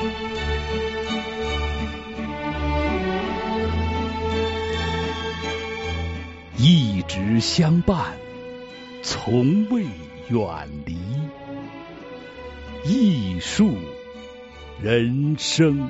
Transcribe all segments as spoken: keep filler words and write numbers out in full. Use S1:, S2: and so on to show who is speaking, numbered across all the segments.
S1: 一直相伴，从未远离。艺术人生。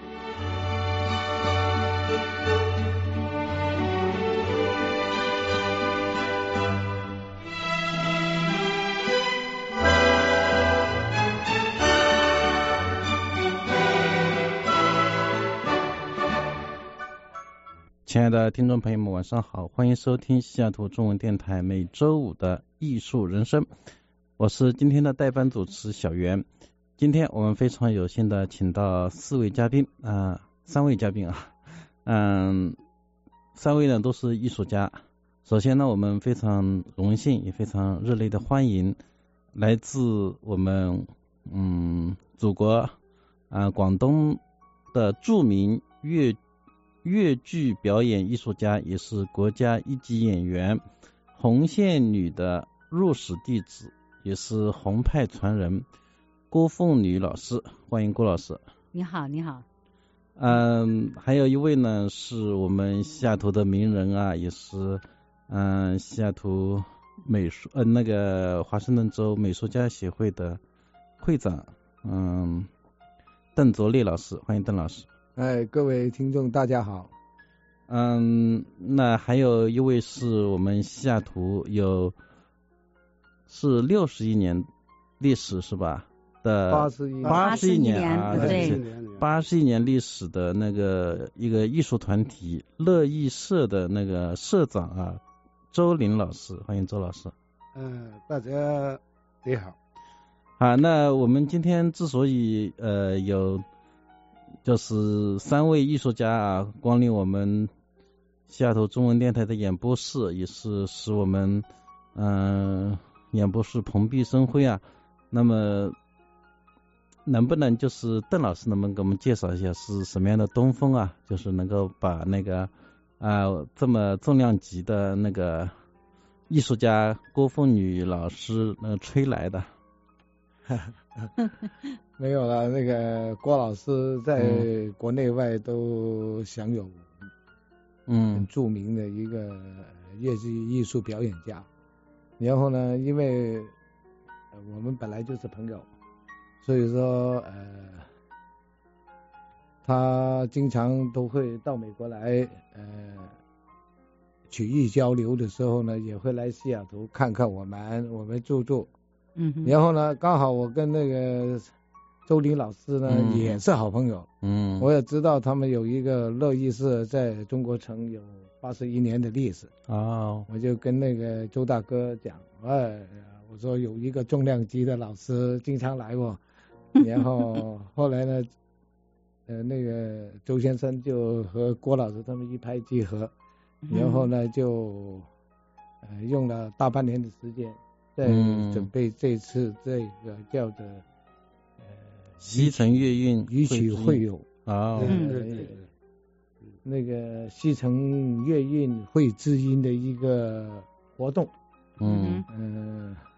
S2: 亲爱的听众朋友们，晚上好，欢迎收听西雅图中文电台每周五的艺术人生，我是今天的代班主持小袁。今天我们非常有幸的请到四位嘉宾啊、呃，三位嘉宾啊，嗯，三位呢都是艺术家。首先呢，我们非常荣幸也非常热烈的欢迎来自我们嗯祖国啊、呃、广东的著名粤粤剧表演艺术家，也是国家一级演员，红线女的入室弟子，也是红派传人郭凤女老师，欢迎郭老师。
S3: 你好，你好。
S2: 嗯，还有一位呢是我们西雅图的名人啊，也是嗯西雅图美术呃那个华盛顿州美术家协会的会长，嗯邓卓烈老师，欢迎邓老师。
S4: 哎，各位听众大家好。
S2: 嗯，那还有一位是我们西雅图有是六十一年历史是吧？的
S4: 八十一
S2: 八十一年啊，
S3: 对，
S2: 八十一年历史的那个一个艺术团体乐艺社的那个社长啊，周林老师，欢迎周老师。
S4: 嗯，大家你好。
S2: 啊，那我们今天之所以呃有就是三位艺术家啊光临我们西雅图中文电台的演播室，也是使我们嗯、呃、演播室蓬荜生辉啊。那么能不能就是邓老师能不能给我们介绍一下是什么样的东风啊，就是能够把那个啊、呃、这么重量级的那个艺术家郭凤女老师呃吹来的？
S4: 没有了，那个郭老师在国内外都享有嗯很著名的一个粤剧艺术表演家。然后呢，因为我们本来就是朋友，所以说呃他经常都会到美国来呃曲艺交流的时候呢，也会来西雅图看看我们我们住住。嗯，然后呢，刚好我跟那个周林老师呢、嗯、也是好朋友。嗯，我也知道他们有一个乐艺社在中国城有八十一年的历史。哦，我就跟那个周大哥讲，哎，我说有一个重量级的老师经常来过。然后后来呢，呃，那个周先生就和郭老师他们一拍即合，然后呢就呃用了大半年的时间。在准备这次这个叫做呃
S2: 西城粤韵
S4: 语曲会友
S2: 啊，
S4: 嗯对对，那个西城粤韵会知音的一个活动，嗯嗯、呃，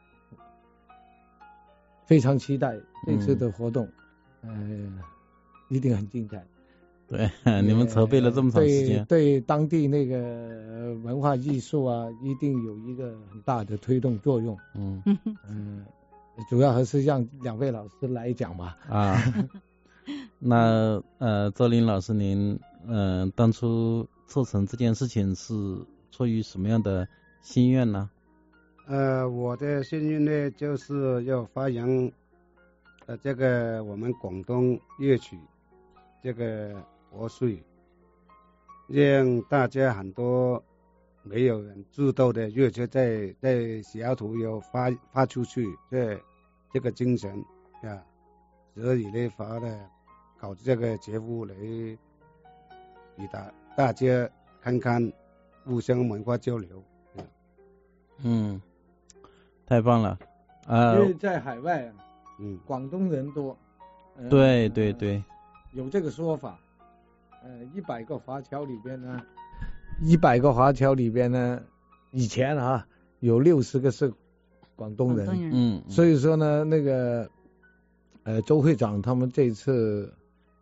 S4: 非常期待这次的活动，嗯、呃，一定很精彩。
S2: 对，你们筹备了这么长时间，
S4: 对对当地那个文化艺术啊，一定有一个很大的推动作用。嗯嗯，主要还是让两位老师来讲吧。啊，
S2: 那呃，周林老师您嗯、呃、当初促成这件事情是出于什么样的心愿呢？
S5: 呃，我的心愿呢，就是要发扬呃这个我们广东粤曲这个国粹，让大家很多没有人知道的粤曲在在西雅图要发发出去，这这个精神啊，所以呢发的搞这个节目来给大大家看看，互相文化交流。
S2: 嗯，太棒了啊！
S4: 因为在海外啊，嗯，广东人多，
S2: 呃、对对对。
S4: 有这个说法，呃，一百个华侨里边呢，一百个华侨里边呢，以前啊有六十个是广东人，嗯，所以说呢，那个呃周会长他们这次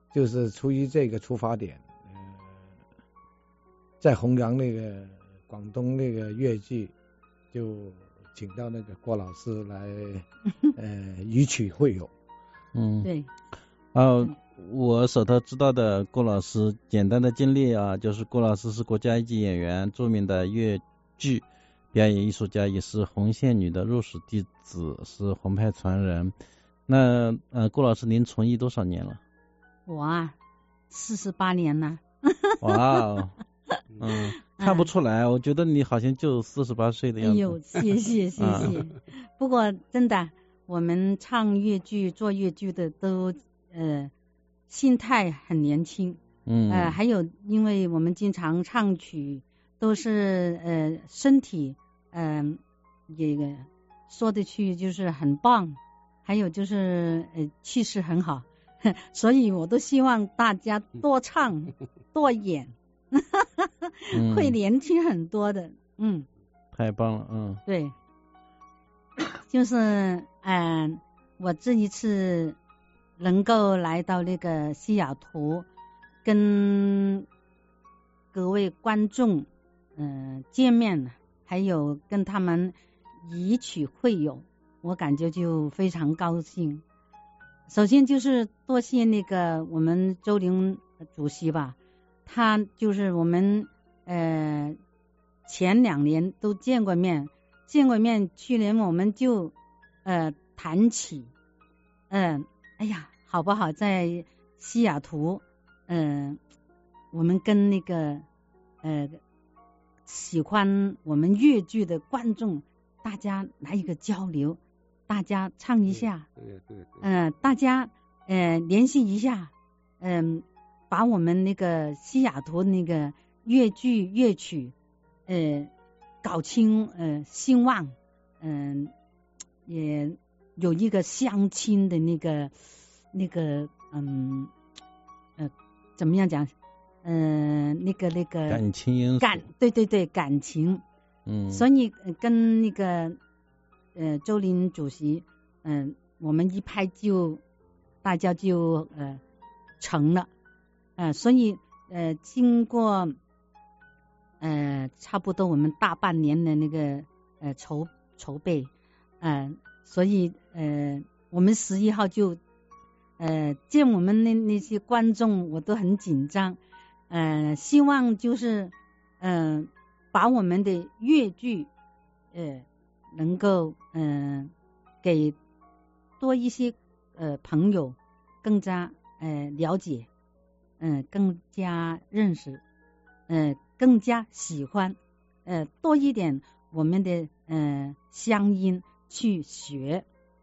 S4: 就是出于这个出发点，呃，在弘扬那个广东那个粤剧，就请到那个郭老师来，呃，与曲会友。
S2: 嗯，
S3: 对。
S2: 哦，我手头知道的郭老师简单的经历啊，就是郭老师是国家一级演员，著名的粤剧表演艺术家，也是红线女的入室弟子，是红牌传人。那呃，郭老师您从艺多少年了？
S3: 我啊，四十八年了。
S2: 哇哦，嗯，看不出来，嗯、我觉得你好像就四十八岁的样子。
S3: 哎呦，谢谢谢谢。啊、不过真的，我们唱粤剧、做粤剧的都呃心态很年轻。
S2: 嗯。
S3: 呃，还有因为我们经常唱曲，都是呃身体嗯、呃、也说得去就是很棒，还有就是呃气势很好。所以我都希望大家多唱多演，会年轻很多的。嗯，
S2: 太棒了。嗯，
S3: 对，就是嗯、呃，我这一次能够来到那个西雅图，跟各位观众嗯、呃、见面，还有跟他们以曲会友，我感觉就非常高兴。首先就是多谢那个我们周玲主席吧，他就是我们呃前两年都见过面，见过面，去年我们就呃谈起，嗯、呃，哎呀，好不好在西雅图，嗯、呃，我们跟那个呃喜欢我们粤剧的观众，大家来一个交流。大家唱一下，
S5: 对对对，
S3: 嗯、呃，大家呃联系一下，嗯、呃，把我们那个西雅图那个粤剧粤曲，呃，搞清呃兴旺，嗯、呃，也有一个相亲的那个那个嗯呃怎么样讲，呃那个那个
S2: 感情因素，
S3: 感对对对感情，
S2: 嗯，
S3: 所以跟那个。呃，周林主席，嗯、呃，我们一拍就，大家就呃成了，呃，所以呃，经过呃差不多我们大半年的那个呃筹筹备，呃，所以呃，我们十一号就呃见我们那那些观众，我都很紧张，呃，希望就是嗯、呃，把我们的粤剧，呃。能够嗯、呃、给多一些呃朋友更加呃了解，嗯、呃、更加认识，呃更加喜欢，呃多一点我们的呃乡音去学，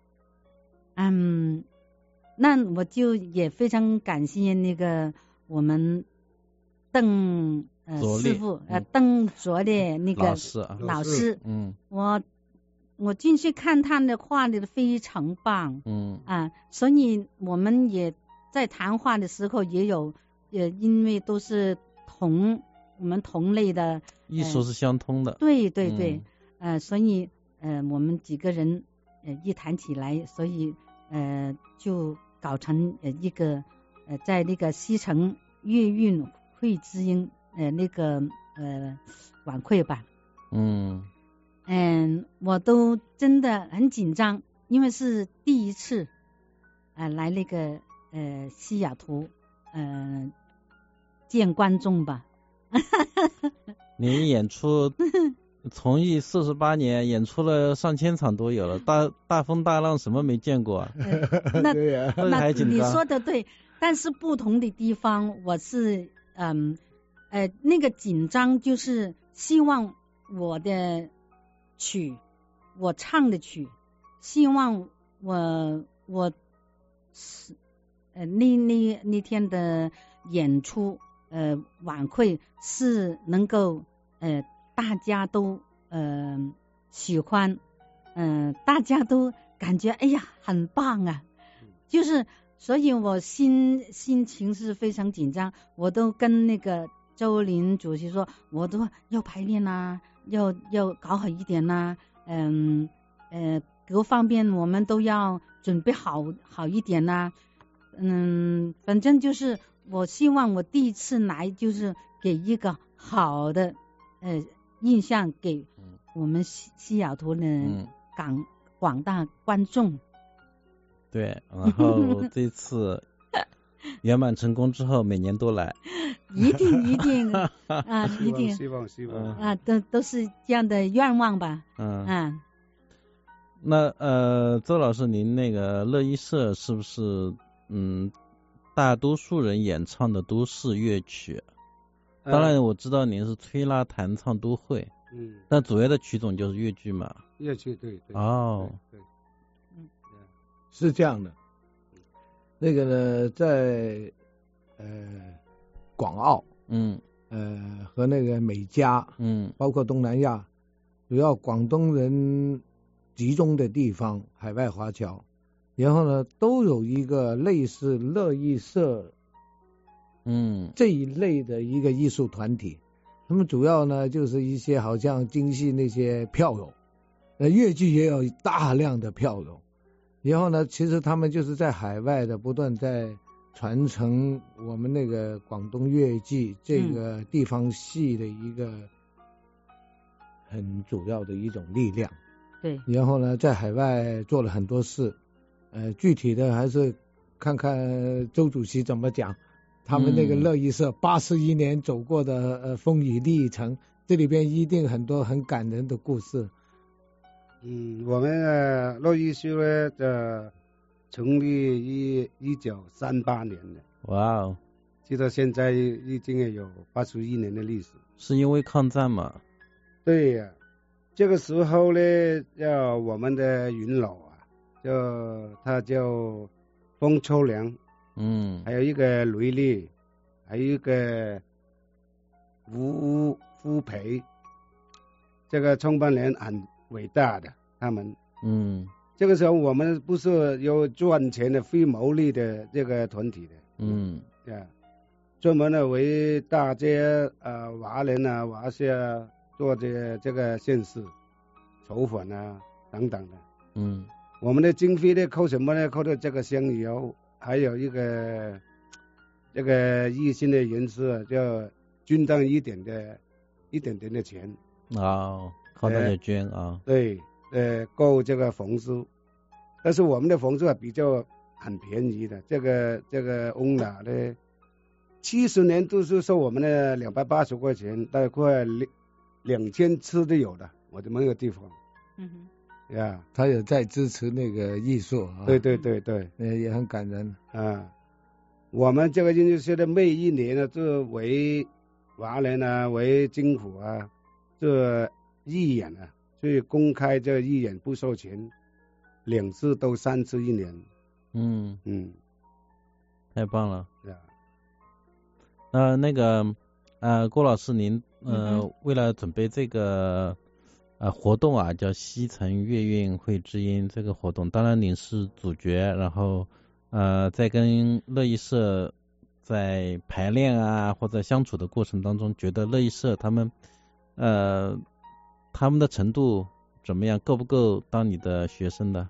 S3: 嗯，那我就也非常感谢那个我们邓呃师傅呃邓卓的那个
S2: 老师啊
S3: 老师，
S2: 嗯，
S3: 我。我进去看他的画的非常棒，
S2: 嗯
S3: 啊，所以我们也在谈话的时候也有，呃，因为都是同我们同类的，
S2: 艺术是相通的，
S3: 呃、对对对，
S2: 嗯、
S3: 呃，所以呃我们几个人呃一谈起来，所以呃就搞成呃一个呃在那个西城粤韵会知音呃那个呃晚会吧，
S2: 嗯。
S3: 嗯，我都真的很紧张，因为是第一次，呃，来那个呃西雅图，呃，见观众吧。
S2: 您演出从艺四十八年，演出了上千场都有了，大大风大浪什么没见过啊？
S3: 呃、那
S4: 对呀、
S3: 那
S2: 还紧张。
S3: 你说的对，但是不同的地方，我是嗯呃那个紧张就是希望我的。曲，我唱的曲，希望我我是呃那那那天的演出呃晚会是能够呃大家都呃喜欢，嗯、呃、大家都感觉哎呀很棒啊，就是所以我心心情是非常紧张，我都跟那个周林主席说，我都要排练啊。要要搞好一点呐、啊，嗯呃各方面我们都要准备好好一点呐、啊， 嗯，反正就是我希望我第一次来就是给一个好的呃印象给我们西西雅图的港、嗯、广大观众。
S2: 对，然后这次圆满成功之后，每年都来。
S3: 一定一定啊，一定
S5: 希望希望
S3: 啊，都都是这样的愿望吧。
S2: 嗯
S3: 啊，
S2: 那呃，周老师，您那个乐意社是不是嗯，大多数人演唱的都是乐曲？当然我知道您是吹拉弹唱都会，
S5: 嗯，
S2: 但主要的曲种就是粤剧嘛。
S5: 粤剧对对。
S2: 哦，
S5: 对，
S4: 嗯，是这样的。那个呢，在呃广澳，
S2: 嗯，
S4: 呃和那个美加，
S2: 嗯，
S4: 包括东南亚，主要广东人集中的地方，海外华侨，然后呢都有一个类似乐意社，
S2: 嗯，
S4: 这一类的一个艺术团体。他们主要呢就是一些好像京戏那些票友，呃粤剧也有大量的票友。然后呢，其实他们就是在海外的不断在传承我们那个广东粤剧这个地方戏的一个很主要的一种力量。
S3: 对。
S4: 然后呢，在海外做了很多事，呃，具体的还是看看周主席怎么讲。他们那个乐意社八十一年走过的呃风雨历程，这里边一定很多很感人的故事。
S5: 嗯，我们呃乐意社呢，呃，成立于一九三八年的。
S2: 哇哦！
S5: 直到现在已经有八十一年的历史。
S2: 是因为抗战嘛？
S5: 对呀、啊，这个时候呢，叫我们的云老啊，就他叫风秋良，
S2: 嗯，
S5: 还有一个雷烈，还有一个吴夫培，这个创办人很伟大的，他们，
S2: 嗯，
S5: 这个时候我们不是有赚钱的非牟利的这个团体的，
S2: 嗯，
S5: 呀，专门呢为大街呃华人啊华社啊做这个这个县市筹款啊等等的，
S2: 嗯，
S5: 我们的经费呢靠什么呢？靠的这个香油，还有一个这个热心的人士就捐赠一点的一点点的钱，
S2: 哦。靠大家捐啊、
S5: 呃，对，呃，购这个房租，但是我们的房租啊比较很便宜的，这个这个 owner 呢，七十年都是收我们的两百八十块钱，大概快两两千次都有的，我的那个地方，
S3: 嗯
S5: 哼，呀，
S4: 他也在支持那个艺术啊，
S5: 对对对对，
S4: 呃，也很感人
S5: 啊。我们这个音乐社的每一年呢，就为华人啊，为政府啊，这义演啊，所以公开这义演不收钱，两次到三次一年。
S2: 嗯
S5: 嗯，
S2: 太棒了。
S5: 啊，
S2: 呃，那个呃，郭老师您呃、
S3: 嗯，
S2: 为了准备这个呃活动啊，叫西城粤韵会知音这个活动，当然您是主角，然后呃在跟乐意社在排练啊或者相处的过程当中，觉得乐意社他们呃他们的程度怎么样？够不够当你的学生的？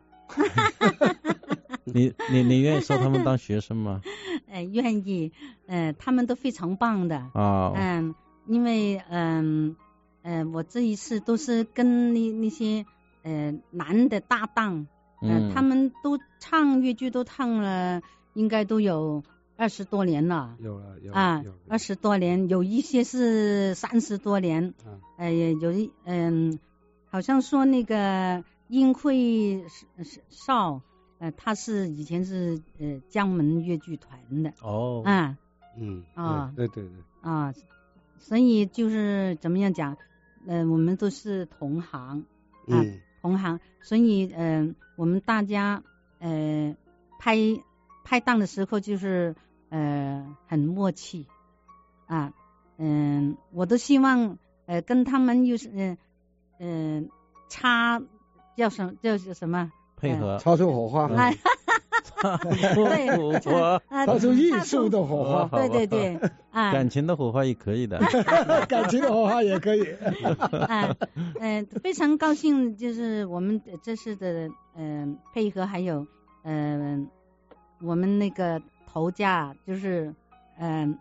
S2: 你你你愿意收他们当学生吗？
S3: 呃，愿意，呃，他们都非常棒的。
S2: 哦。
S3: 嗯，因为嗯呃, 呃，我这一次都是跟那那些呃男的搭档，呃、嗯，他们都唱粤剧都唱了，应该都有二十多年了。
S5: 有了有了
S3: 啊，二十多年，有一些是三十多年。
S5: 嗯、
S3: 呃，有一嗯，好像说那个殷慧少。呃，他是以前是呃江门粤剧团的
S2: 哦，
S3: 啊，
S5: 嗯
S3: 啊，
S5: 对对对
S3: 啊，所以就是怎么样讲，呃，我们都是同行啊，
S5: 嗯、
S3: 同行，所以嗯、呃，我们大家呃拍拍档的时候就是呃很默契啊，嗯、呃，我都希望呃跟他们又是嗯嗯、呃、插叫什叫什么。
S2: 配合，
S4: 擦出火花，
S3: 哎，对，
S2: 火花，
S4: 擦出艺术的火花，
S3: 对对对，啊，
S2: 感情的火花也可以的，
S4: 感情的火花也可以，
S3: 啊，嗯，非常高兴，就是我们这次的嗯配合，还有嗯我们那个头家就是嗯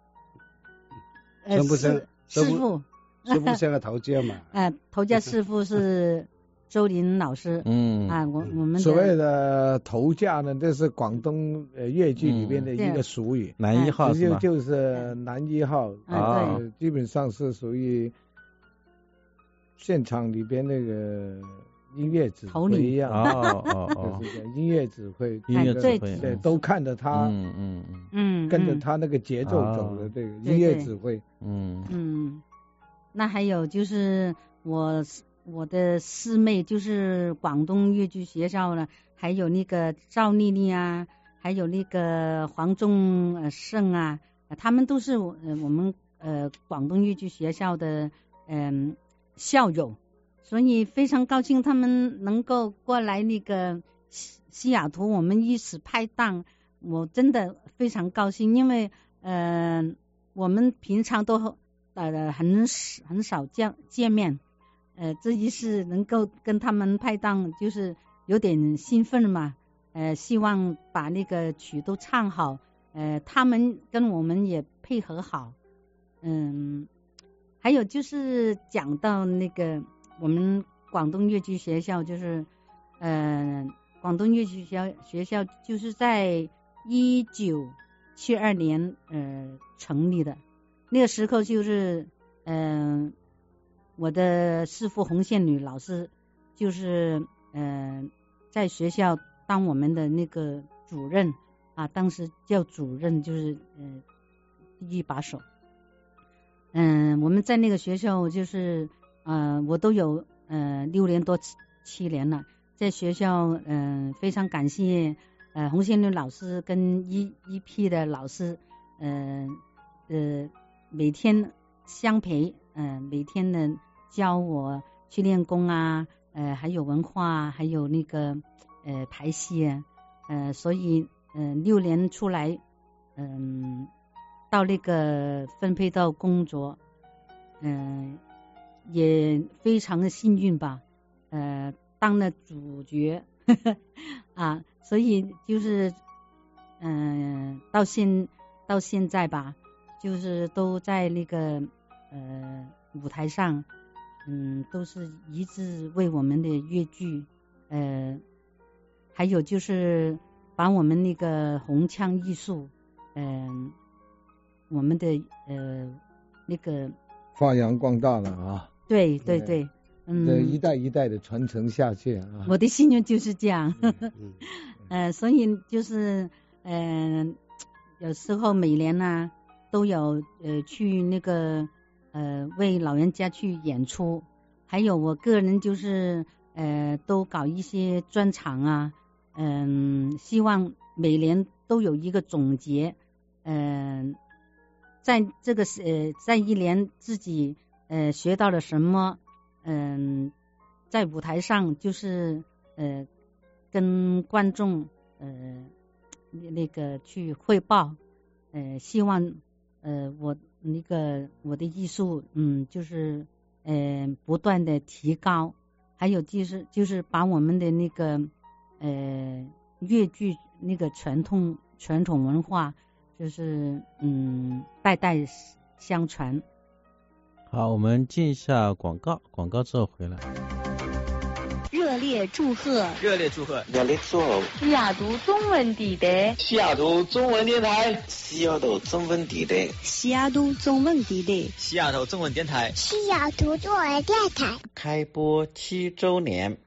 S3: 呃
S5: 生不生
S3: 师傅
S5: 师傅像个头家嘛？
S3: 呃头家师傅是周林老师。
S2: 嗯
S3: 啊，我我们
S4: 所谓的头架呢，这是广东呃粤剧里边的一个俗语，
S2: 男一号是吧？
S4: 就就是男一号
S3: 啊，
S4: 基本上是属于现场里边那个音乐指挥一样。
S2: 哦哦哦，
S4: 音乐指挥，
S2: 音乐指挥，
S4: 对，都看着他，
S2: 嗯嗯
S3: 嗯，
S4: 跟着他那个节奏走的这个音乐指挥。
S2: 嗯
S3: 嗯，那还有就是我。我的师妹就是广东粤剧学校呢，还有那个赵丽丽啊，还有那个黄仲胜啊，他们都是呃我们呃广东粤剧学校的嗯、呃、校友，所以非常高兴他们能够过来那个西西雅图，我们一起拍档，我真的非常高兴，因为呃我们平常都呃很很少见见面。呃，这一次能够跟他们拍档，就是有点兴奋嘛。呃，希望把那个曲都唱好，呃，他们跟我们也配合好。嗯，还有就是讲到那个我们广东粤剧学校，就是呃，广东粤剧学校学校就是在一九七二年呃成立的，那个时候就是嗯。呃我的师父红线女老师就是嗯、呃、在学校当我们的那个主任啊，当时叫主任就是呃第一把手。嗯、呃，我们在那个学校就是呃我都有呃六年多七七年了，在学校嗯、呃、非常感谢呃红线女老师跟一一批的老师呃呃每天相陪，嗯、呃、每天呢教我去练功啊，呃，还有文化，还有那个呃排戏啊，呃，所以嗯、呃、六年出来，嗯、呃，到那个分配到工作，嗯、呃，也非常的幸运吧，呃，当了主角呵呵啊，所以就是嗯、呃、到现到现在吧，就是都在那个呃舞台上。嗯，都是一直为我们的粤剧，呃，还有就是把我们那个红腔艺术，嗯、呃，我们的呃那个
S4: 发扬光大了啊！
S3: 对对对，嗯，
S4: 一代一代的传承下去啊！
S3: 我的心愿就是这样，呵呵呃，所以就是嗯、呃，有时候每年呢、啊、都有呃去那个。呃，为老人家去演出，还有我个人就是呃，都搞一些专场啊，嗯、呃，希望每年都有一个总结，嗯、呃，在这个呃，在一年自己呃学到了什么，嗯、呃，在舞台上就是呃跟观众呃那个去汇报，呃，希望呃我。那个我的艺术，嗯，就是呃不断的提高，还有就是就是把我们的那个呃粤剧那个传统传统文化，就是嗯代代相传。
S2: 好，我们进一下广告，广告之后回来。
S6: 热烈祝贺！
S7: 热烈祝贺！
S8: 热烈祝贺！
S6: 西雅图中文地带，
S8: 西雅图中文电台，西雅图中文地带，
S6: 西雅图中文地带，
S7: 西雅图中文电台，
S9: 西雅图中文电台
S8: 开播七周年。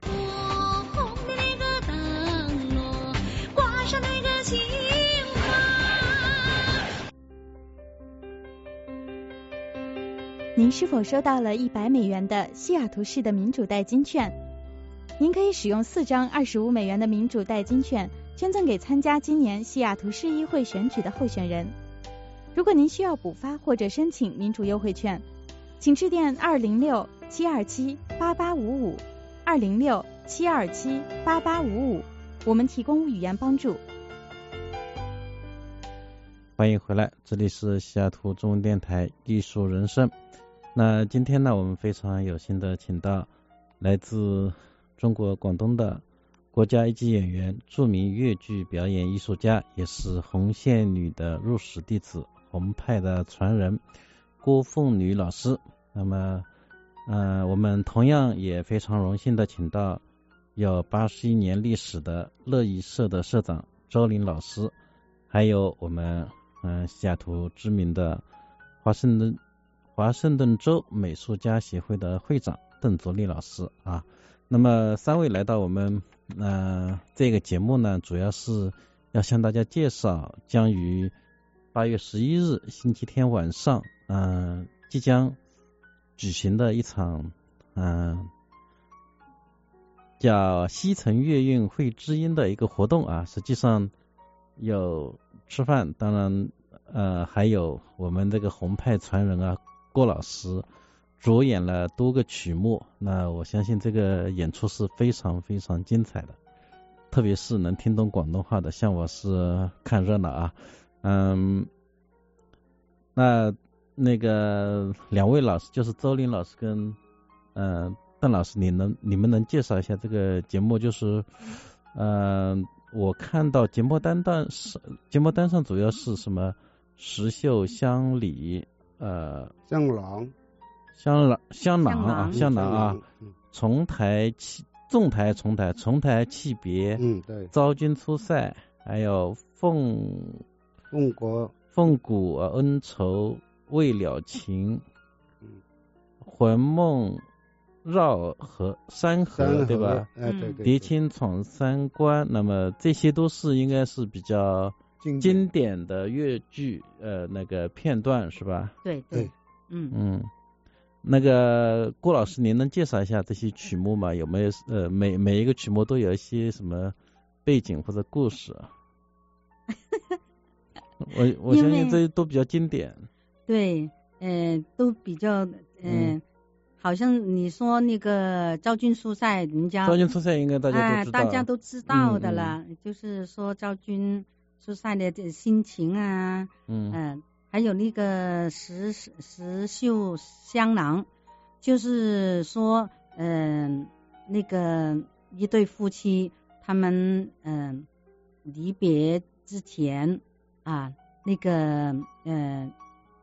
S10: 您是否收到了一百美元的西雅图市的民主代金券？您可以使用四张二十五美元的民主代金券捐赠给参加今年西雅图市议会选举的候选人。如果您需要补发或者申请民主优惠券，请致电二零六七二七八八五五二零六七二七八八五五，我们提供语言帮助。
S2: 欢迎回来，这里是西雅图中文电台艺术人生。那今天呢，我们非常有幸的请到来自中国广东的国家一级演员，著名粤剧表演艺术家，也是红线女的入室弟子，红派的传人郭凤女老师。那么呃，我们同样也非常荣幸的请到有八十一年历史的乐艺社的社长周林老师，还有我们嗯、呃、西雅图知名的华盛顿华盛顿州美术家协会的会长邓卓立老师啊。那么三位来到我们呃这个节目呢，主要是要向大家介绍将于八月十一日星期天晚上嗯、呃、即将举行的一场嗯、呃叫西城粤韵会知音的一个活动啊。实际上有吃饭，当然呃还有我们这个红派传人啊郭老师主演了多个曲目，那我相信这个演出是非常非常精彩的，特别是能听懂广东话的，像我是看热闹啊。嗯，那那个两位老师就是周林老师跟嗯、呃、邓老师，你能你们能介绍一下这个节目？就是嗯、呃、我看到节目单单是节目单上主要是什么石秀乡里呃
S5: 香囊
S2: 香囊香囊啊香囊啊重台气重台重台重台气别
S5: 嗯对
S2: 昭君出塞，还有凤
S5: 凤国
S2: 凤谷恩仇未了情，魂梦绕河山河对吧？
S5: 哎对对。
S2: 狄青闯三关，那么这些都是应该是比较经典的粤剧呃那个片段是吧？
S3: 对对，嗯
S2: 嗯，那个郭老师，您能介绍一下这些曲目吗？有没有呃每每一个曲目都有一些什么背景或者故事？我我相信这些都比较经典。
S3: 对，呃，都比较呃。嗯好像你说那个昭君出塞，人家
S2: 昭君出塞应该大家都知道，
S3: 哎、大家都知道的了。嗯嗯、就是说昭君出塞的这心情啊，嗯、呃，还有那个石石秀香囊，就是说，嗯、呃，那个一对夫妻，他们嗯、呃、离别之前啊，那个呃。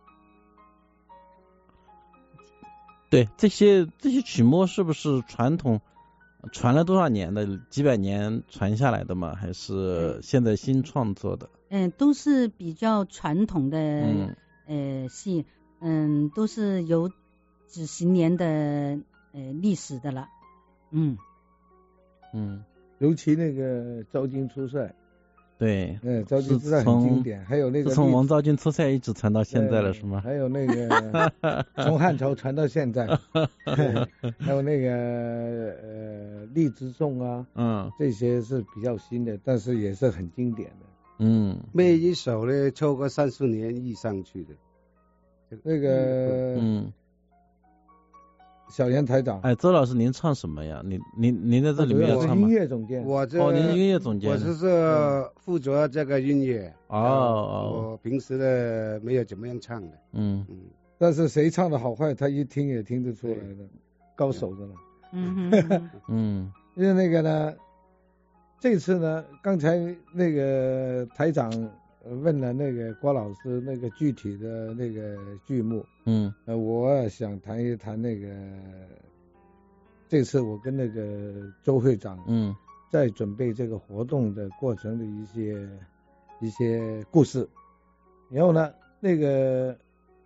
S2: 对，这些这些曲目是不是传统传了多少年的，几百年传下来的吗？还是现在新创作的？
S3: 嗯，都是比较传统的嗯呃戏，嗯，都是有几十年的呃历史的了。嗯
S2: 嗯，
S4: 尤其那个昭君出塞。
S2: 对，
S4: 嗯，昭君出塞很经典，还有那个
S2: 从王昭君出塞一直传到现在了，是吗？
S4: 还有那个从汉朝传到现在，还有那个呃荔枝颂啊，嗯，这些是比较新的，但是也是很经典的。
S2: 嗯，
S5: 每一首呢超过三十年以上去的。
S4: 那个嗯。小严台长，
S2: 哎，周老师，您唱什么呀？您您您在这里面要唱吗？
S4: 音乐总监，
S5: 我这
S2: 哦，您音乐总监，
S5: 我是负责这个音乐。
S2: 哦哦，
S5: 我平时的没有怎么样唱的。
S2: 嗯
S4: 嗯，但是谁唱的好坏，他一听也听得出来的，高手的了。
S3: 嗯
S2: 嗯，
S4: 因为那个呢，这次呢，刚才那个台长问了那个郭老师那个具体的那个剧目，
S2: 嗯，
S4: 呃，我想谈一谈那个，这次我跟那个周会长，
S2: 嗯，
S4: 在准备这个活动的过程的一些一些故事，然后呢，那个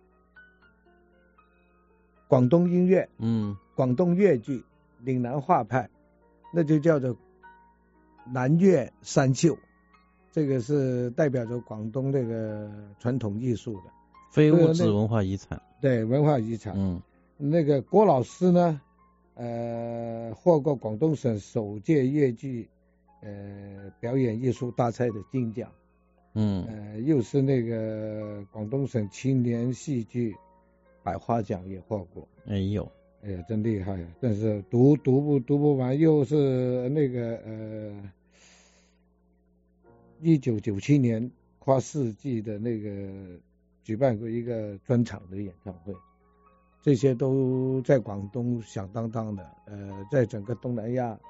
S4: 广东音乐，
S2: 嗯，
S4: 广东粤剧、岭南话派，那就叫做南粤三秀。这个是代表着广东这个传统艺术的
S2: 非物质文化遗产，
S4: 对文化遗产。
S2: 嗯，
S4: 那个郭老师呢，呃，获过广东省首届粤剧呃表演艺术大赛的金奖。
S2: 嗯，
S4: 呃，又是那个广东省青年戏剧百花奖也获过。
S2: 哎呦，
S4: 哎呀，真厉害啊！但是读读不读不完，又是那个呃。一九九七年跨世纪的那个举办过一个专场的演唱会，这些都在广东响当当的，呃，在整个东南亚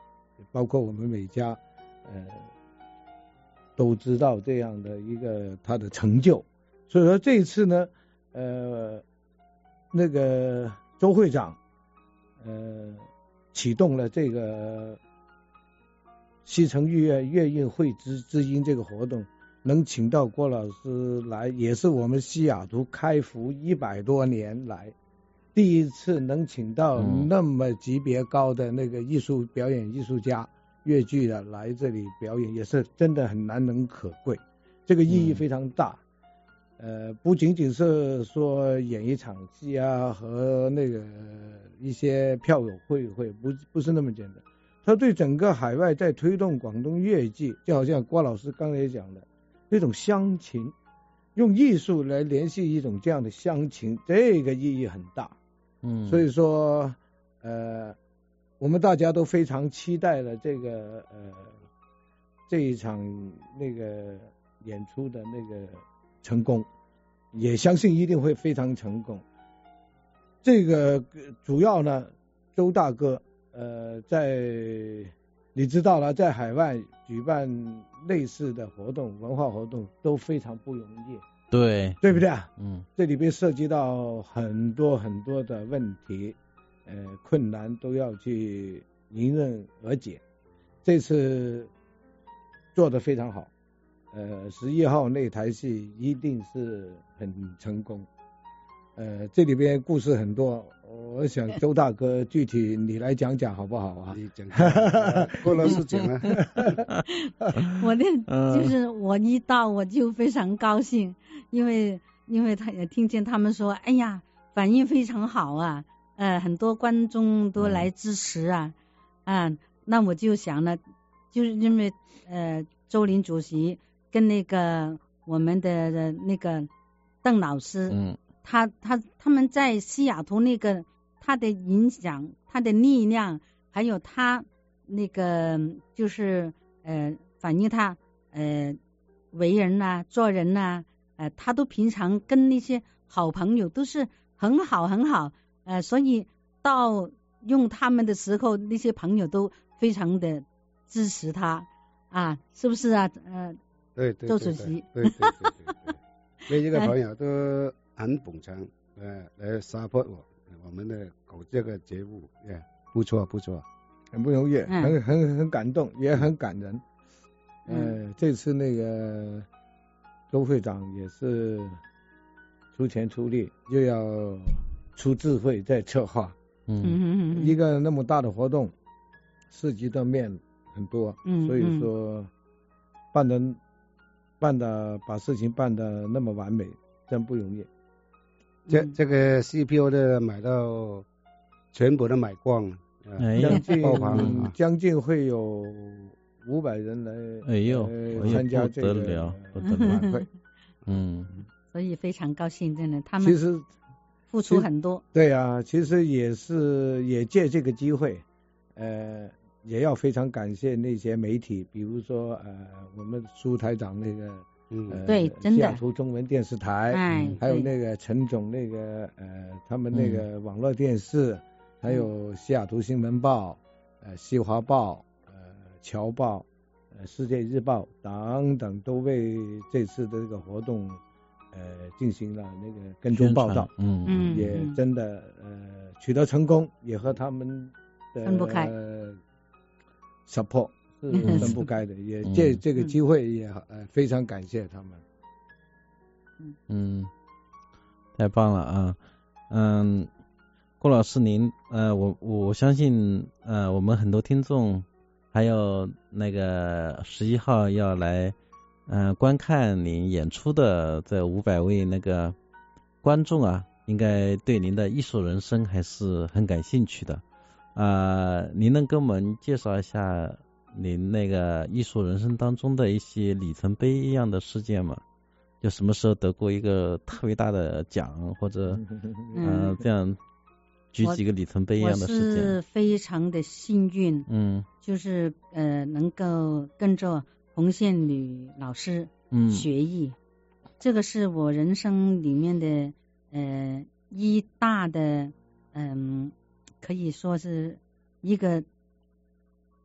S4: 包括我们每家呃都知道这样的一个他的成就。所以说这一次呢，呃，那个周会长呃启动了这个西城御苑月运会之之音这个活动，能请到郭老师来，也是我们西雅图开服一百多年来第一次能请到那么级别高的那个艺术表演艺术家、越剧的来这里表演，也是真的很难能可贵，这个意义非常大。呃，不仅仅是说演一场戏啊，和那个一些票友会会，不不是那么简单。他对整个海外在推动广东粤剧，就好像郭老师刚才讲的那种乡情，用艺术来联系一种这样的乡情，这个意义很大。嗯，所以说，呃，我们大家都非常期待了这个呃这一场那个演出的那个成功，也相信一定会非常成功。这个主要呢，周大哥呃在你知道了，在海外举办类似的活动、文化活动都非常不容易，
S2: 对
S4: 对不对？
S2: 嗯，
S4: 这里边涉及到很多很多的问题，呃，困难都要去迎刃而解。这次做得非常好。呃，十一号那台戏一定是很成功。呃，这里边故事很多，我想周大哥具体你来讲讲好不好啊？
S5: 你讲，郭老师讲了。
S3: 我的就是我一到我就非常高兴，因为因为他也听见他们说，哎呀，反应非常好啊，呃，很多观众都来支持啊，啊、嗯呃，那我就想了，就是因为呃，周林主席。跟那个我们的那个邓老师，嗯，他他他们在西雅图那个他的影响、他的力量，还有他那个就是呃反映他呃为人呐、啊、做人呐、啊，呃他都平常跟那些好朋友都是很好很好，呃所以到用他们的时候，那些朋友都非常的支持他啊，是不是啊？呃。
S5: 对对
S3: 周主席，
S5: 对对对对对，每一个朋友都很捧场，呃，来 support 我，我们的搞这个节目，也、yeah, 不错不错，
S4: 很不容易，嗯、很很很感动，也很感人。嗯、呃，这次那个周会长也是出钱出力，又要出智慧在策划，嗯嗯嗯，一个那么大的活动，涉及的面很多，嗯，所以说办的。办的把事情办的那么完美，真不容易。
S5: 这这个 C P O 的买到全部都买光了，
S4: 哎、将近、嗯、将近会有五百人来，
S2: 哎呦，
S4: 呃、参加这个
S2: 不得了，不得了
S4: 晚会。
S3: 嗯，所以非常高兴，真的，他们
S4: 其实
S3: 付出很多。
S4: 对啊，其实也是也借这个机会，呃。也要非常感谢那些媒体，比如说呃，我们苏台长那个，
S3: 嗯，呃、对，真的，
S4: 西雅图中文电视台，
S3: 哎，
S4: 还有那个陈总那个呃，他们那个网络电视，嗯、还有西雅图新闻报，呃，西华报，呃，侨报，呃，世界日报等等，都为这次的这个活动，呃，进行了那个跟踪报道，
S2: 嗯
S3: 嗯，
S4: 也真的呃取得成功，也和他们的
S3: 分不开。
S4: 呃 support 是分不开的，也借这个机会也呃非常感谢他们。
S2: 嗯，太棒了啊！嗯，郭老师您呃我我相信呃我们很多听众还有那个十一号要来呃观看您演出的这五百位那个观众啊，应该对您的艺术人生还是很感兴趣的。啊、呃，您能跟我们介绍一下您那个艺术人生当中的一些里程碑一样的事件吗？就什么时候得过一个特别大的奖，或者嗯、呃、这样举几个里程碑一样的事件？
S3: 我是非常的幸运，
S2: 嗯，
S3: 就是呃能够跟着红线女老师学艺，嗯、这个是我人生里面的呃一大的嗯。可以说是一个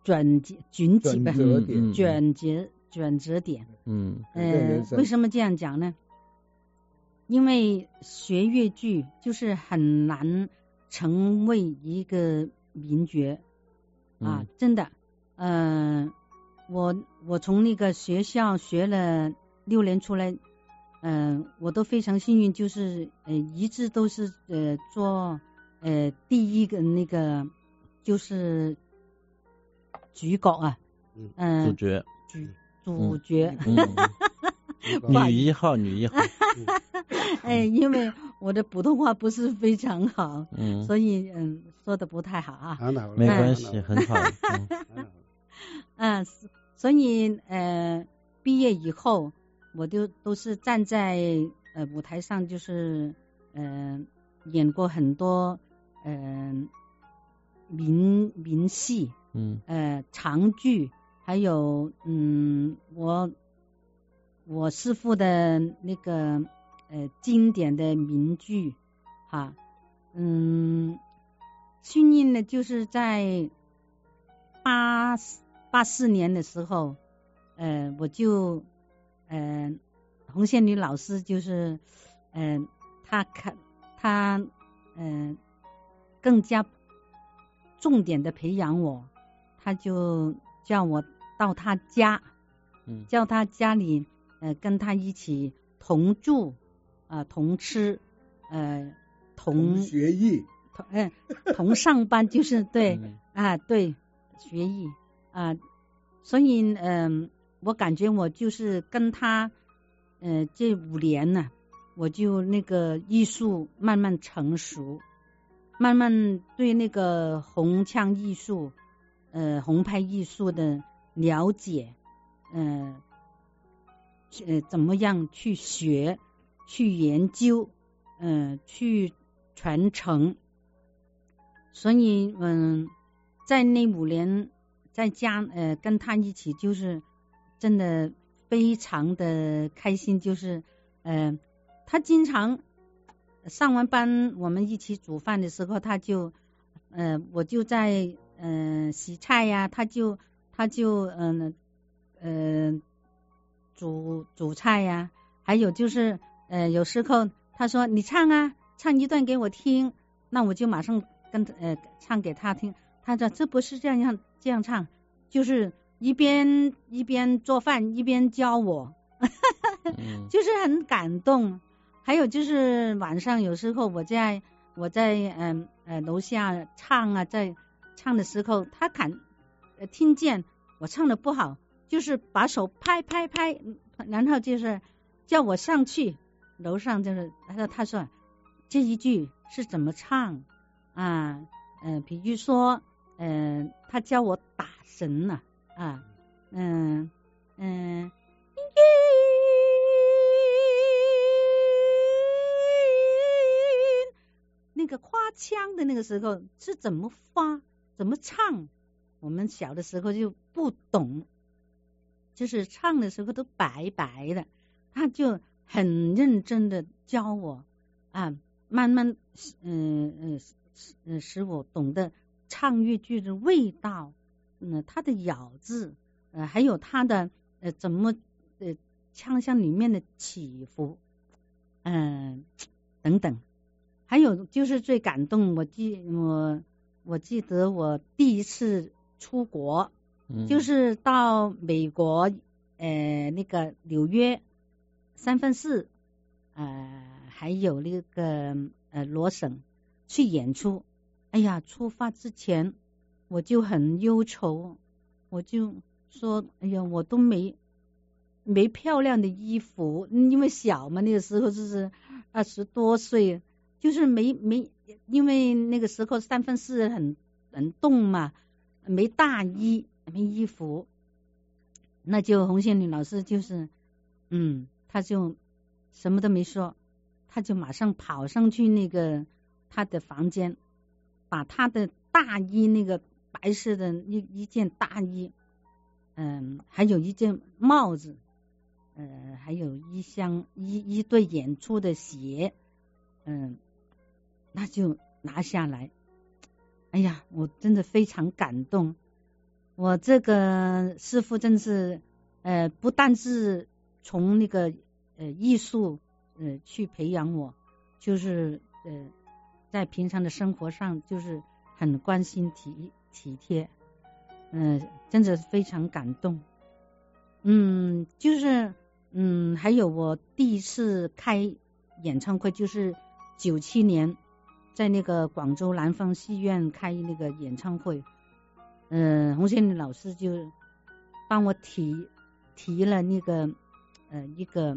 S3: 转折卷
S4: 转
S3: 吧，
S4: 折点，
S3: 转折转折点。
S2: 嗯，
S3: 呃，为什么这样讲呢？因为学越剧就是很难成为一个名角啊，
S2: 嗯、
S3: 真的。嗯、呃，我我从那个学校学了六年出来，嗯、呃，我都非常幸运，就是呃一直都是呃做呃第一个那个就是主角啊，嗯、呃，
S2: 主角，
S3: 主主角。
S2: 嗯嗯女一号，女一号。
S3: 哎，因为我的普通话不是非常好，
S2: 嗯，
S3: 所以嗯说的不太好啊。
S5: 很好，
S2: 没关系，很好。
S3: 嗯，嗯，所以呃毕业以后，我就都是站在呃舞台上，就是呃演过很多嗯、呃、民民戏，
S2: 嗯，
S3: 呃长剧，还有嗯我。我师父的那个呃经典的名剧，哈，嗯，幸运呢，就是在八八四年的时候，呃，我就呃红线女老师就是嗯、呃，他看他嗯、呃、更加重点的培养我，他就叫我到他家，
S2: 嗯，
S3: 叫他家里。呃，跟他一起同住啊、呃，同吃，呃，同
S4: 学艺，
S3: 同嗯、呃，同上班，就是对、
S2: 嗯、
S3: 啊，对，学艺啊、呃，所以嗯、呃，我感觉我就是跟他，呃，这五年呢，我就那个艺术慢慢成熟，慢慢对那个红腔艺术，呃，红派艺术的了解，嗯、呃。呃，怎么样去学、去研究、嗯、呃，去传承？所以，嗯，在那五年在家，呃，跟他一起，就是真的非常的开心。就是，呃，他经常上完班，我们一起煮饭的时候，他就，呃，我就在，嗯、呃，洗菜呀，他就，他就，嗯、呃，呃。煮煮菜呀、啊，还有就是呃，有时候他说你唱啊，唱一段给我听，那我就马上跟呃唱给他听。他说这不是这样这样唱，就是一边一边做饭一边教我，就是很感动。还有就是晚上有时候我在我在嗯 呃, 呃楼下唱啊，在唱的时候，他看呃听见我唱的不好。就是把手拍拍拍，然后就是叫我上去楼上，就是他说他说这一句是怎么唱啊？嗯、呃，比如说嗯、呃，他教我打神了啊，嗯嗯，那个花腔的那个时候是怎么发怎么唱？我们小的时候就不懂。就是唱的时候都白白的，他就很认真的教我啊，慢慢嗯嗯嗯使我懂得唱粤剧的味道，嗯，他的咬字，呃，还有他的呃怎么呃腔腔里面的起伏，嗯、呃、等等，还有就是最感动，我记我我记得我第一次出国。就是到美国，呃，那个纽约、三藩市，呃，还有那个呃罗省去演出。哎呀，出发之前我就很忧愁，我就说，哎呀，我都没没漂亮的衣服，因为小嘛，那个时候就是二十多岁，就是没没，因为那个时候三藩市很很冻嘛，没大衣。没衣服，那就红线女老师就是，嗯，他就什么都没说，他就马上跑上去那个他的房间，把他的大衣那个白色的一一件大衣，嗯，还有一件帽子，呃，还有一箱一一对演出的鞋，嗯，那就拿下来。哎呀，我真的非常感动。 我这个师父真是呃不但是从那个呃艺术呃去培养我，就是呃在平常的生活上就是很关心体体贴，嗯、呃，真的非常感动。嗯，就是嗯，还有我第一次开演唱会，就是九七年在那个广州南方戏院开那个演唱会，嗯、呃，洪先林老师就帮我提提了那个呃一个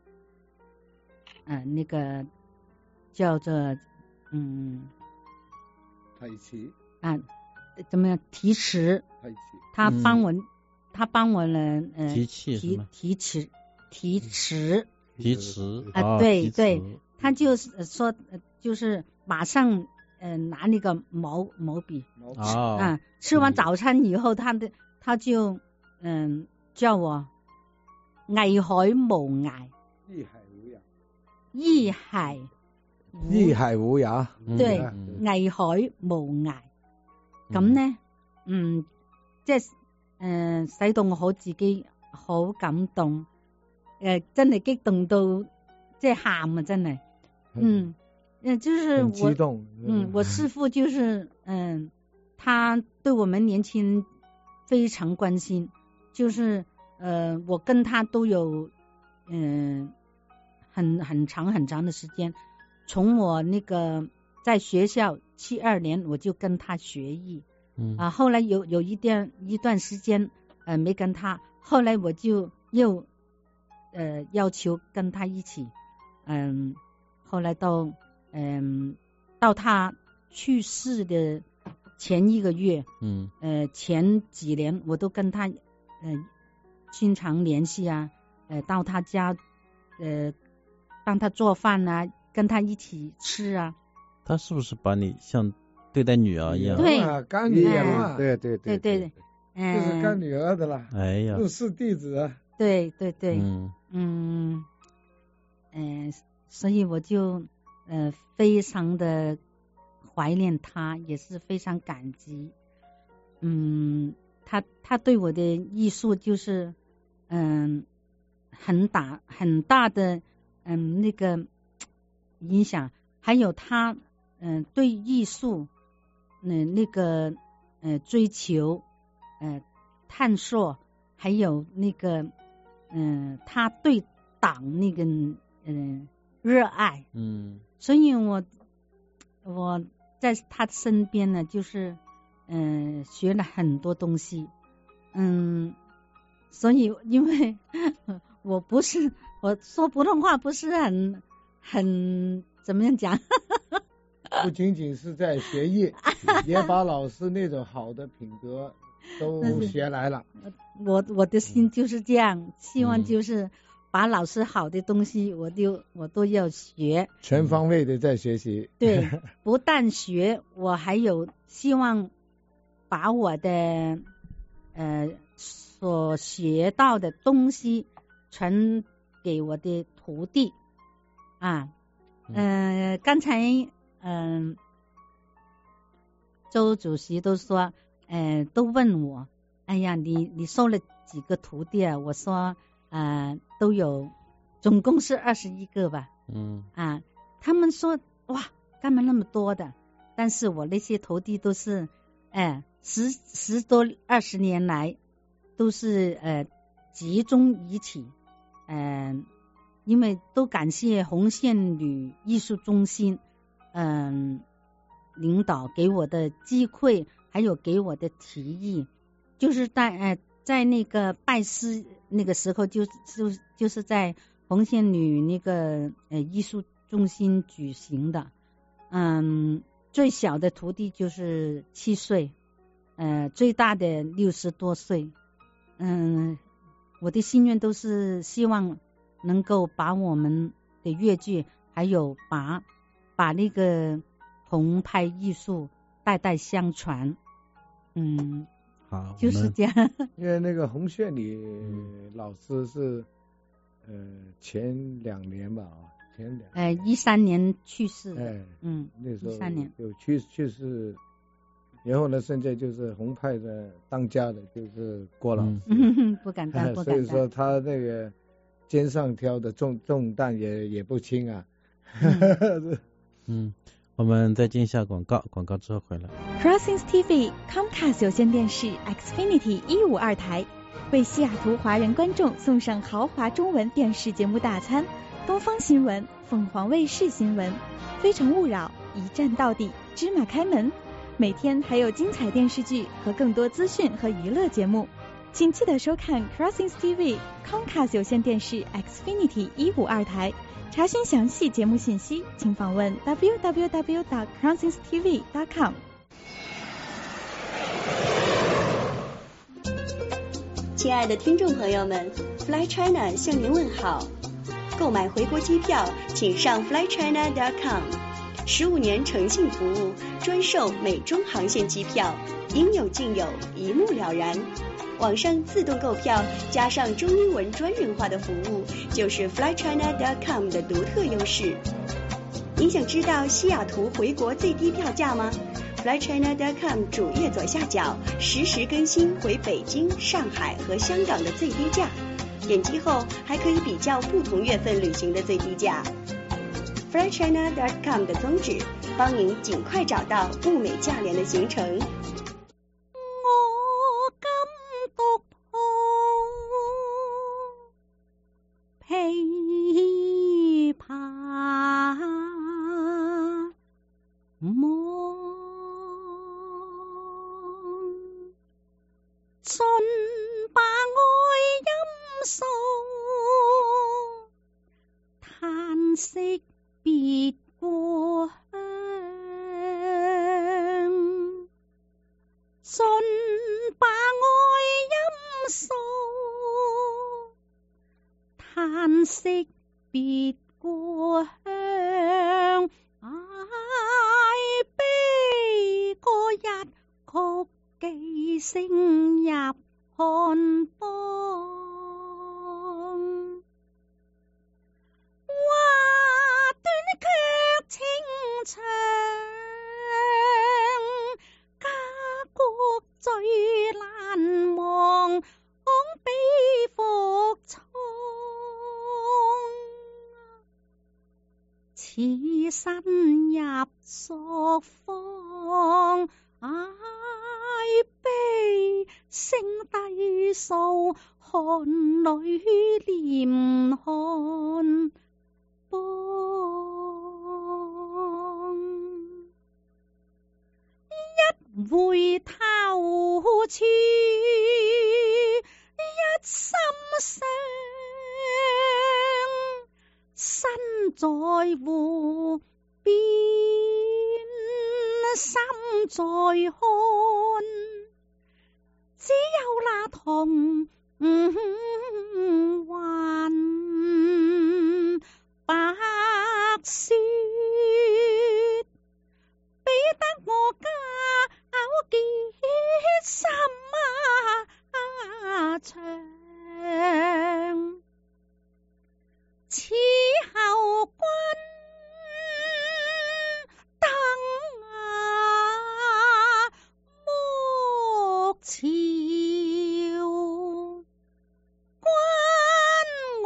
S3: 呃那个叫做嗯
S4: 太极
S3: 啊怎么样提词，
S4: 太极，
S3: 他帮我、嗯、他帮我了呃
S2: 提气
S3: 提提词提词
S2: 提词
S3: 啊、呃、对对，他就是说就是马上呃拿那个毛毛笔
S2: 啊、
S3: 嗯，吃完早餐以后他的他就嗯、呃、叫我藝海無涯，
S4: 藝海無涯，
S3: 藝海
S4: 藝海無涯，
S3: 對，藝海無涯。咁咧，嗯，即係誒，使到我好自己好感動，誒、呃，真係激動到即係喊啊，真係，嗯，誒，就是我，
S4: 激動，
S3: 嗯，我師父就是，嗯、呃，他對我們年輕人非常關心，就是，呃，我跟他都有，嗯、呃，很很長很長的時間，從我那個在學校七二年我就跟他學藝，嗯啊，後來有有一段一段時間呃沒跟他，後來我就又呃要求跟他一起，嗯，後來到嗯到他去世的前一個月，嗯呃前幾年我都跟他呃經常聯繫啊，呃到他家呃幫他做飯啊，跟他一起吃啊。
S2: 他是不是把你像對待女兒一樣？
S3: 對，
S4: 乾女兒嘛，
S5: 對對
S3: 對對對，
S4: 嗯，就是乾女兒的啦。
S2: 哎呀，
S4: 入室弟子啊。
S3: 對對對，
S2: 嗯
S3: 嗯，呃，所以我就呃非常的懷念他，也是非常感激。嗯，他他對我的藝術就是嗯、呃、很大很大的嗯、呃、那個影響，還有他。嗯、呃，對藝術，嗯、呃，那個，呃，追求，呃，探索，還有那個，嗯、呃，他對黨那個，嗯、呃，熱愛，嗯，所以我，我在他身邊呢，就是，嗯、呃，學了很多東西，嗯，所以因為我不是，我說普通話不是很，很，怎麼樣講？
S4: 不僅僅是在學藝，也把老師那種好的品德都學來了。
S3: 我我的心就是這樣，希望就是把老師好的東西，我都我都要學，
S4: 全方位的在學習。
S3: 對，不但學，我還有希望把我的呃所學到的東西傳給我的徒弟啊，嗯、呃，剛才。嗯，周主席都說，呃，都問我，哎呀，你你收了幾個徒弟啊？我說，呃，都有，總共是二十一個吧。嗯，啊，他們說，哇，幹嘛那麼多的？但是我那些徒弟都是，哎、呃，十十多二十年來都是呃集中一起，嗯、呃，因為都感謝紅線女藝術中心。嗯，領導給我的機會，還有給我的提議，就是在呃在那個拜師那個時候就，就就就是在紅線女那個呃藝術中心舉行的。嗯，最小的徒弟就是七歲，呃，最大的六十多歲。嗯，我的心願都是希望能夠把我們的粵劇，還有把。把那個紅派藝術代代相傳，嗯，
S2: 好，
S3: 就是這樣。
S4: 因為那個紅線女老師是，呃，前兩年吧，前兩，
S3: 呃，一三年去世，
S4: 哎，
S3: 嗯，
S4: 那時候
S3: 一三年
S4: 有去去世， 然后呢，现在就是红派的当家的就是郭老师，
S3: 嗯，不敢当，不敢当。
S4: 所以说他那个肩上挑的重重担也也不轻啊。
S2: 嗯，嗯，我们再进一下广告，广告之后回来。
S10: Crossings T V Comcast 有线电视 Xfinity 一五二台为西雅图华人观众送上豪华中文电视节目大餐，东方新闻、凤凰卫视新闻、非诚勿扰、一站到底、芝麻开门，每天还有精彩电视剧和更多资讯和娱乐节目，请记得收看 Crossings T V Comcast 有线电视 Xfinity 一五二台。查询详细节目信息，请访问 w w w dot crossings t v dot com。
S6: 亲爱的听众朋友们， Fly China 向您问好。购买回国机票，请上 fly china dot com。 十五年诚信服务，专售美中航线机票，应有尽有，一目了然。网上自动购票加上中英文专人化的服务，就是 fly china dot com 的独特优势。您想知道西雅图回国最低票价吗？ fly china dot com 主页左下角实时更新回北京、上海和香港的最低价，点击后还可以比较不同月份旅行的最低价。 fly china dot com 的宗旨，帮您尽快找到物美价廉的行程。
S3: 琵琶夢，盡把愛音訴，嘆息別故鄉，盡把愛音訴，嘆息別故鄉，唉悲歌一曲寄聲入漢邦。話短卻情長，家國最難忘，恐悲復創。此身入朔方，唉悲聲低訴，汗淚廉漢邦。一回頭處，一心想，身在湖邊，心在看，只有那桐雲白雪，比得我家有幾深啊長。此後君等啊，莫朝關我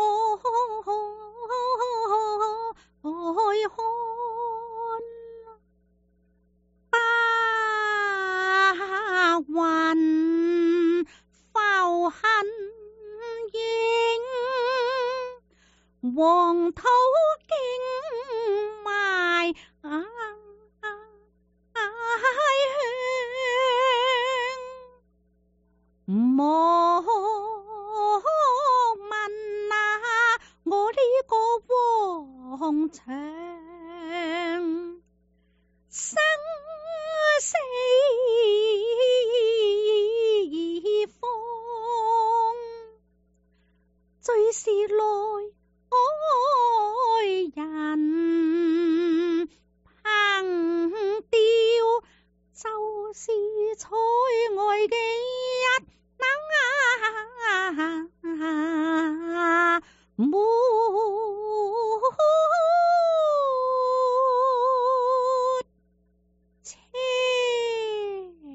S3: 愛看，白雲浮痕影，黃土徑埋啊鄉，莫問啊我呢個黃牆，生死方，最是來愛人，憑吊就是彩愛嘅一能啊沒車。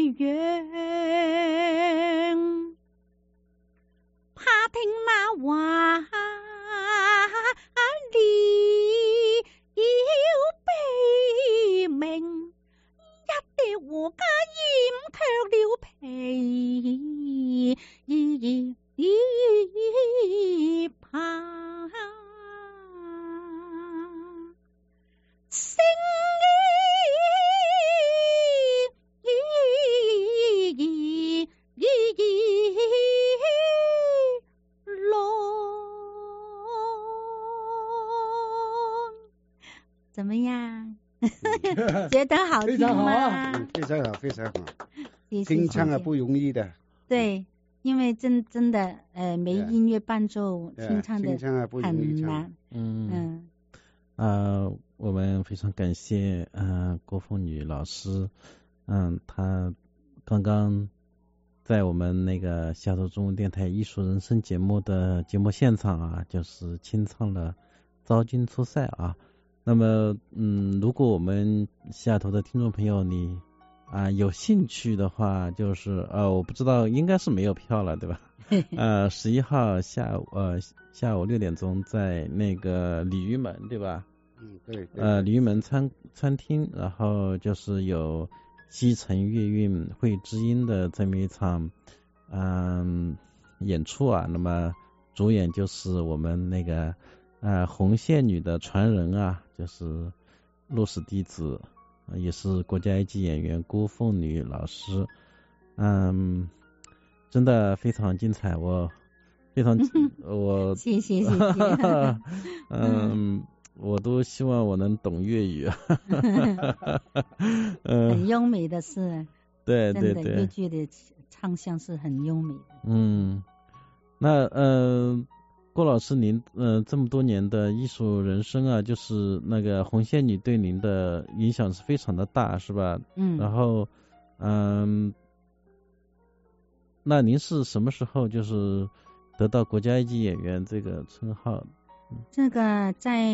S3: 远，怕听那话里有悲鸣，一啲和家掩卻了皮怕。星龙，怎么样？觉得好听吗？
S5: 非常好，非常好。
S3: 谢谢
S5: 清唱啊，不容易的。
S3: 对，因为真真的呃，没音乐伴奏，清唱的很难。
S2: 嗯嗯。呃，我们非常感谢呃郭凤女老师，嗯，她刚刚在我们那个西雅图中文电台艺术人生节目的节目现场啊，就是清唱了《招金出塞》啊。那么，嗯，如果我们西雅图的听众朋友你啊、呃、有兴趣的话，就是呃，我不知道应该是没有票了，对吧？呃，十一号下午呃下午六点钟在那个鲤鱼门，对吧？
S5: 嗯，对。对
S2: 呃，鲤鱼门餐餐厅，然后就是有西城月韵会知音的这么一场嗯演出啊。那么主演就是我们那个呃红线女的传人啊，就是陆氏弟子，也是国家一级演员郭凤女老师。嗯。真的非常精彩，我非常我
S3: 谢谢谢谢，
S2: 嗯，我都希望我能懂粤语，
S3: 很优美的是，
S2: 对对对，
S3: 粤剧的唱腔是很优美的。
S2: 嗯，那呃，郭老师您呃这么多年的艺术人生啊，就是那个红线女对您的影响是非常的大，是吧？
S3: 嗯，
S2: 然后嗯。那您是什么时候就是得到国家一级演员这个称号？
S3: 这个在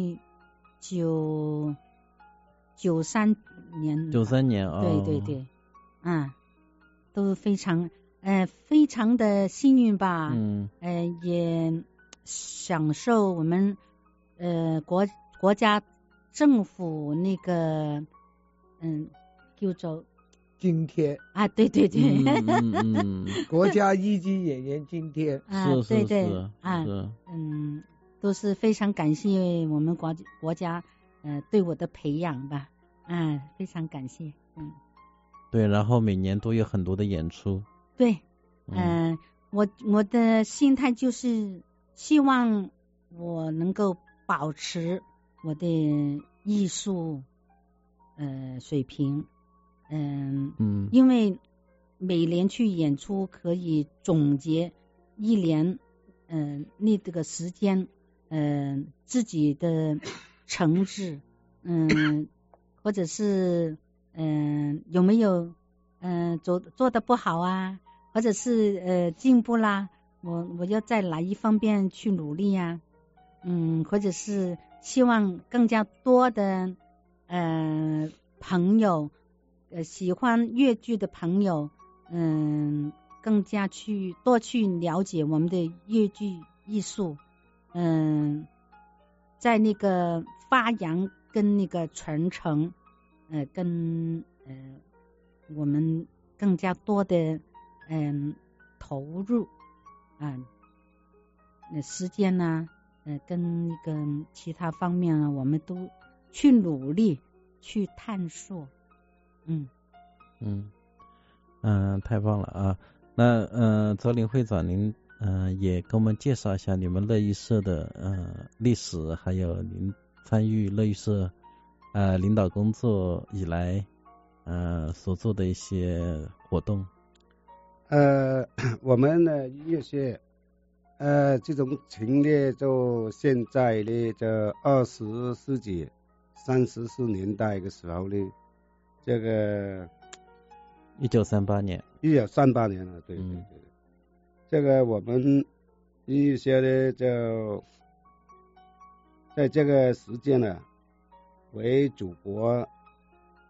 S3: 九九三年，
S2: 九三年啊，
S3: 对对对，啊，都非常呃非常的幸运吧，
S2: 嗯，
S3: 呃也享受我们呃国国家政府那个嗯叫做。
S4: 津贴
S3: 啊，对对对，
S2: 嗯嗯嗯、
S4: 国家一级演员津贴，
S3: 啊，
S2: 是是
S3: 对对
S2: 是
S3: 啊，
S2: 是
S3: 嗯，都是非常感谢我们国国家呃对我的培养吧，啊，非常感谢，嗯，
S2: 对，然后每年都有很多的演出，
S3: 对，嗯、呃，我我的心态就是希望我能够保持我的艺术呃水平。嗯
S2: 嗯，
S3: 因为每年去演出可以总结一年，嗯、呃，那这个时间，嗯、呃，自己的成绩，嗯、呃，或者是嗯、呃、有没有嗯、呃、做做的不好啊，或者是呃进步啦，我我要在哪一方面去努力呀、啊，嗯，或者是希望更加多的呃朋友。呃，喜欢粤剧的朋友，嗯，更加去多去了解我们的粤剧艺术，嗯，在那个发扬跟那个传承，呃，跟呃我们更加多的嗯投入啊，呃时间呢、啊，呃跟那个其他方面啊，我们都去努力去探索。嗯
S2: 嗯嗯、呃，太棒了啊！那呃，鄒林会长，您呃也跟我们介绍一下你们乐艺社的呃历史，还有您参与乐艺社呃领导工作以来呃所做的一些活动。
S5: 呃，我们呢乐社呃这种情呢，就现在呢，就二十世纪三十四年代的时候呢。这个
S2: 一九三八年，
S5: 一九三八年了，对对对，嗯、这个我们一些呢，就在这个时间呢，为祖国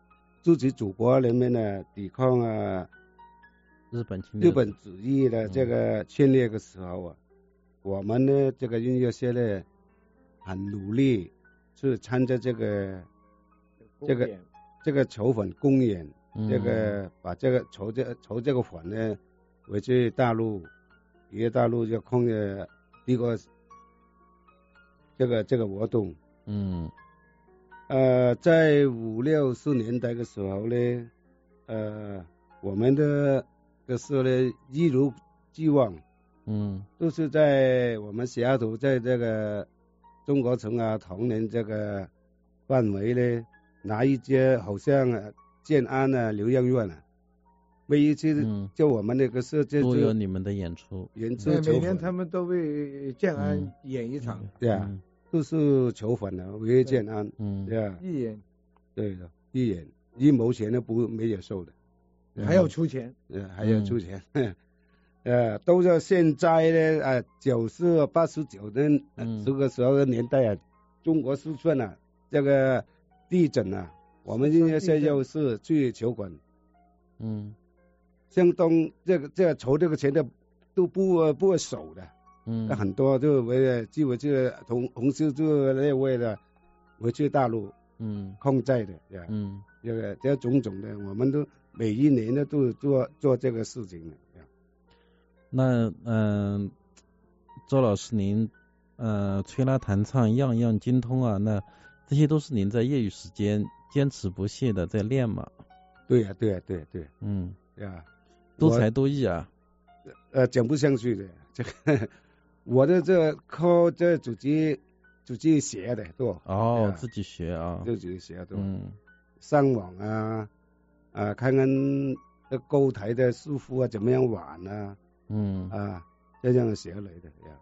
S5: 自己祖国人民呢抵抗啊
S2: 日本侵
S5: 日本主义的这个侵略的时候啊，嗯、我们呢这个音乐社呢很努力去参加这个这个这个筹款公演，嗯、这个把这个筹这筹这个款呢回去大陆，一大陆就控制一个这个这个活动，
S2: 嗯。
S5: 呃，在五六十年代的时候呢，呃，我们的的事呢一如既往，
S2: 嗯，
S5: 都是在我们西雅图在这个中国城啊、唐人这个范围呢，拿一些好像啊建安啊、疗养院啊，每一次就我们那个社就
S2: 都有你们的演出，
S5: 演出
S4: 每年他们都为建安演一场，
S5: 嗯、对啊。嗯都是筹款的，为建安，
S2: 嗯，
S5: 对吧？
S4: 义演，
S5: 对的，义演，一毛钱都不没有收的，
S4: 还要出钱，
S5: 呃，还要出钱，嗯、呃，都是现在呢，啊，九十八十九的这个时候的年代啊，中国四川啊，这个地震啊，我们音乐社又是去筹款，
S2: 嗯，
S5: 相当这个这个筹这个钱的都不不会少的。
S2: 嗯，
S5: 很多就为就为这红红十字那位的回去大陆，
S2: 嗯，
S5: 抗战的，
S2: 嗯，
S5: 这个这种种的，我们都每一年呢都做做这个事情的。
S2: 那嗯、呃，周老师您呃吹拉弹唱样样精通啊，那这些都是您在业余时间坚持不懈的在练嘛？
S5: 对呀、啊，对呀、啊，对、啊、对，
S2: 嗯，
S5: 对啊，
S2: 多才多艺啊，
S5: 呃，讲不上去的这个。我的这靠这自己自己学的多
S2: 哦，自己学啊，
S5: 自己学多，
S2: 嗯，
S5: 上网啊啊，看看这购台的师傅啊怎么样玩啊，
S2: 嗯
S5: 啊这样学来的呀。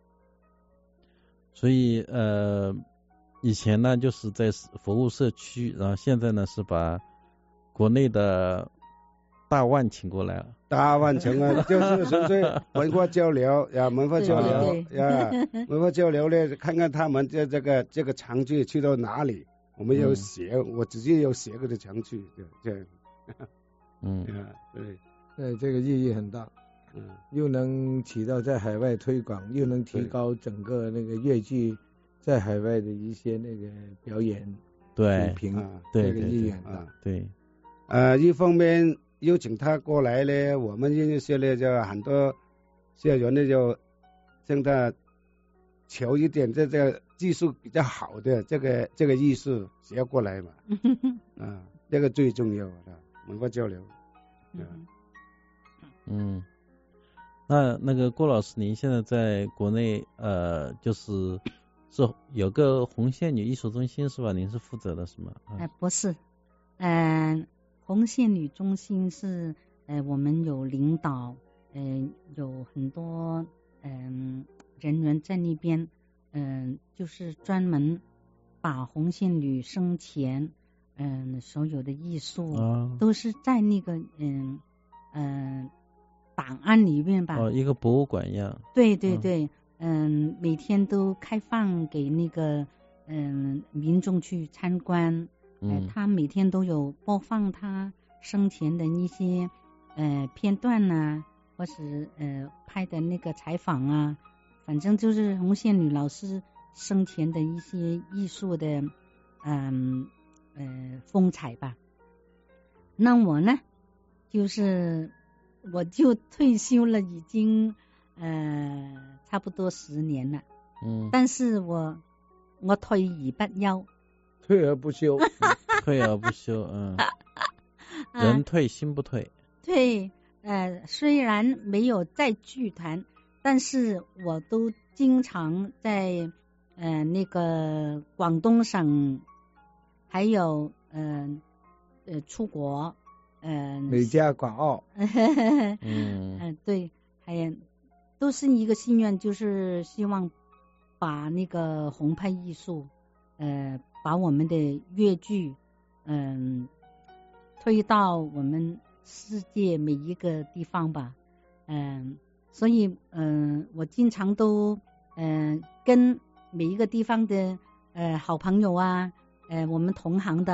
S2: 所以呃，以前呢就是在服务社区，然后现在呢是把国内的大腕请过来了。
S5: 大腕请啊，就是纯粹文化交流呀，文化交流呀，文化交流呢，看看他们这这个这个场地去到哪里，我们有写，嗯、我直接有写过的场地，这样。
S2: 嗯，
S5: 对，
S4: 对，这个意义很大，
S5: 嗯，
S4: 又能起到在海外推广，又能提高整个那个粤剧在海外的一些那个表演
S2: 对
S4: 水平，
S2: 啊，对
S4: 这个意义很大，
S5: 啊，
S2: 对，
S5: 呃，一方面。邀请他过来呢，我们音乐社呢就很多社员呢就向他求一点这这个技术比较好的这个这个艺术学过来嘛，啊，这个最重要的文化交流。
S2: 嗯，嗯，那那个郭老师，您现在在国内呃，就是是有个红线女艺术中心是吧？您是负责的是吗？
S3: 哎、呃，不是，嗯、呃。红线女中心是呃，我们有领导，嗯、呃，有很多嗯、呃、人员在那边，嗯、呃，就是专门把红线女生前，嗯、呃，所有的艺术、
S2: 啊、
S3: 都是在那个嗯嗯、呃、档案里面吧。
S2: 哦，一个博物馆一样。
S3: 对对对，嗯、呃，每天都开放给那个嗯、呃、民众去参观。呃，他每天都有播放他生前的一些呃片段呐、啊，或是呃拍的那个采访啊，反正就是红线女老师生前的一些艺术的嗯 呃, 呃风采吧。那我呢，就是我就退休了，已经呃差不多十年了。
S2: 嗯，
S3: 但是我我退而不休。
S4: 退而不休，
S2: 退而不休，嗯，人退心不退。
S3: 对，呃，虽然没有在剧团，但是我都经常在呃那个广东省，还有呃呃出国，呃
S4: 美加港澳，
S3: 嗯、
S2: 嗯
S3: 呃，对，还有都是一个心愿，就是希望把那个红派艺术，呃。把我们的粤剧，嗯，推到我们世界每一个地方吧，嗯，所以嗯，我经常都嗯跟每一个地方的呃好朋友啊，呃我们同行的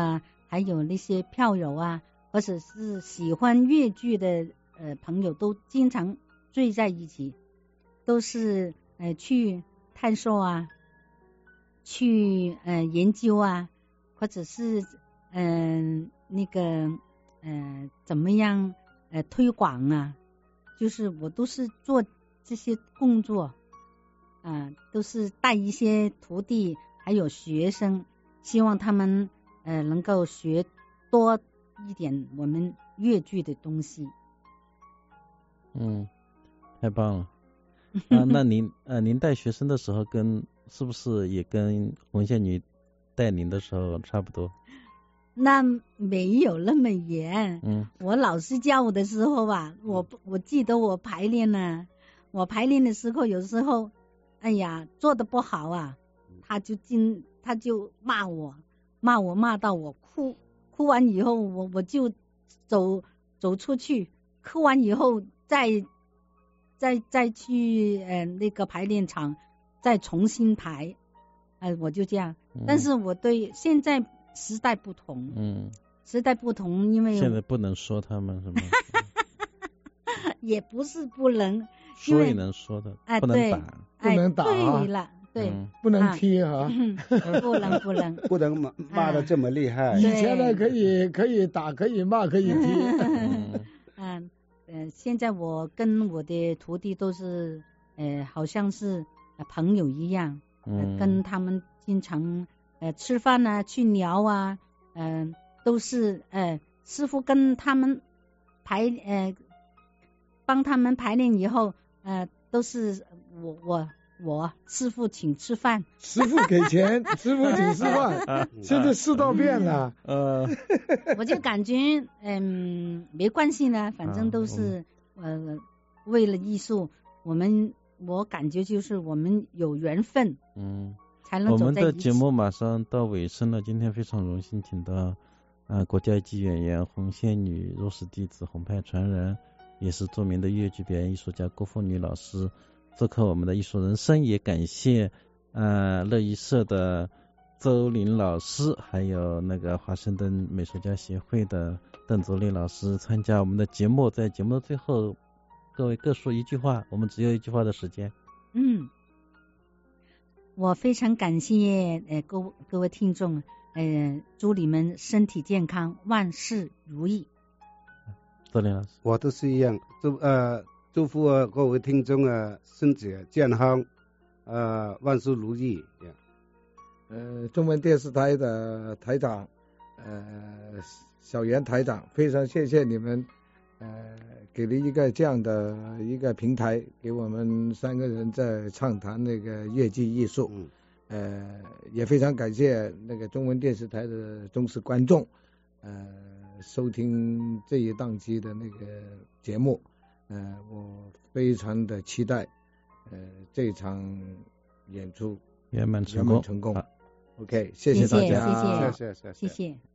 S3: 还有那些票友啊，或者是喜欢粤剧的呃朋友，都经常聚在一起，都是呃去探索啊，去呃研究啊，或者是嗯、呃、那个呃怎么样呃推广啊，就是我都是做这些工作啊、呃，都是带一些徒弟还有学生，希望他们呃能够学多一点我们粤剧的东西。
S2: 嗯，太棒了。啊，那您呃您带学生的时候跟是不是也跟红线女带您的时候差不多？
S3: 那没有那么严。嗯，我老师教我的时候吧，我我记得我排练呢，我排练的时候有时候，哎呀做的不好啊，他就进他就骂我，骂我骂到我哭，哭完以后我我就走走出去，哭完以后再再再去呃那个排练场再重新排，哎、呃、我就这样、嗯。但是我对现在时代不同，嗯，时代不同，因为
S2: 现在不能说他们什么，
S3: 也不是不能，
S2: 说也能说的，哎、不能打，
S4: 不能打、
S3: 啊，对了，对，
S4: 嗯、不能踢啊，
S3: 啊不能不能
S5: 不能骂骂的这么厉害。
S4: 以前呢可以可以打，可以骂，可以踢。
S3: 嗯嗯、呃，现在我跟我的徒弟都是呃，好像是朋友一样，呃、嗯，跟他们经常。呃，吃饭啊，去聊啊，嗯、呃，都是呃，师傅跟他们排呃，帮他们排练以后，呃，都是我我我师傅请吃饭，
S4: 师傅给钱，师傅请吃饭，现在世道变了，呃，
S3: 我就感觉嗯、呃、没关系呢，反正都是、啊嗯、呃为了艺术，我们我感觉就是我们有缘分，
S2: 嗯。
S3: 我
S2: 们的节目马上到尾声了，今天非常荣幸请到呃国家级演员红线女弱势弟子红派传人，也是著名的粤剧表演艺术家郭凤女老师做客我们的艺术人生，也感谢呃乐艺社的周林老师，还有那个华盛顿美术家协会的邓卓丽老师参加我们的节目。在节目的最后，各位各说一句话，我们只有一句话的时间。
S3: 嗯。我非常感谢呃各各位听众，呃祝你们身体健康，万事如意。
S2: 周林老师，
S5: 我都是一样，祝呃祝福各位听众啊身体健康，呃万事如意。
S4: 呃，中文电视台的台长，呃小袁台长，非常谢谢你们，呃给了一个这样的一个平台，给我们三个人在畅谈那个粤剧艺术。嗯，呃，也非常感谢那个中文电视台的忠实观众，呃，收听这一档期的那个节目。呃，我非常的期待，呃，这场演出
S2: 圆满成功。
S4: 圆满成功。OK， 谢谢大
S3: 家，
S5: 谢谢，谢谢，
S3: 谢谢。